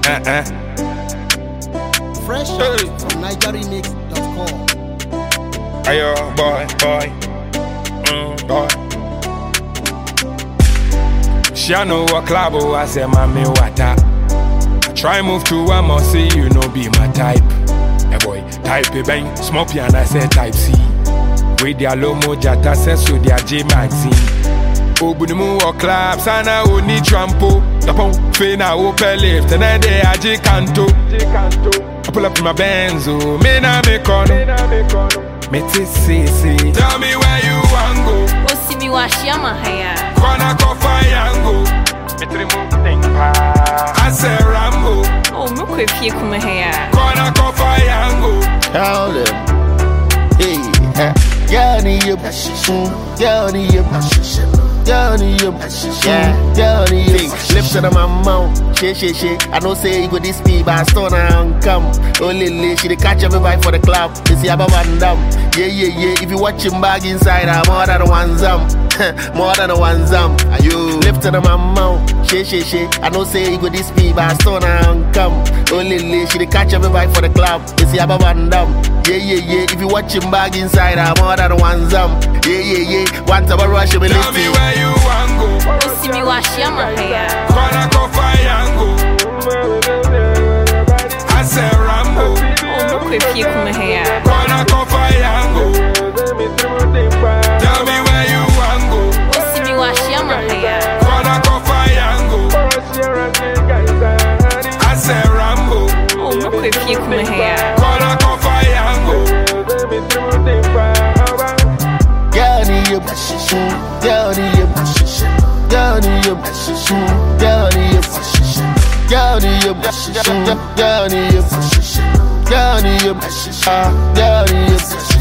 Fresh out from NigerRemix.com. Ayo, boy. She know what club I say, mommy, water. Try move to one more, see you know be my type. Hey boy, type A bang, smoke and I say type C. With their low mo jata sense so their J magazine. Obunimu or clubs and I will need trampo. The pump fina open lift and then they are J canto. I pull up in my Benzo, me na me kono. Me see. Tell me where you want go. O si mi washi ama haya. Kona kofa yango. Me trimu thingpa. I say Rambo. Oh, me kwe fie kuma haya. Kona kofa yango. Tell them, hey, down in your, down in your, down in your, yeah, down in your. Lips on my mouth, shake. I know say you go this speed, but I still not come. Only she dey catch every vibe for the club. You see about Van Damme, yeah. If you watching bag inside, I'm more than one zam. More than one zam. You lift on my mouth, shake. I know say you go this speed, but I still not come. Only she dey catch every vibe for the club. You see about Van Damme, yeah. If you watching bag inside, I'm more than one zam. Yeah. One time I rush me. Tell me where you want go. O si mi washi ama haya. Kona kofa yango. I say Rambo. Oh, me kwe fie kuma haya. Kona kofa yango. Tell me where you want go. O si mi washi ama haya. Kona kofa yango. I say Rambo. Oh, me kwe fie kuma haya. Kona kofa yango. Down in your, down in your, down in your, down in your, down in your, down in your, down in your, down in your.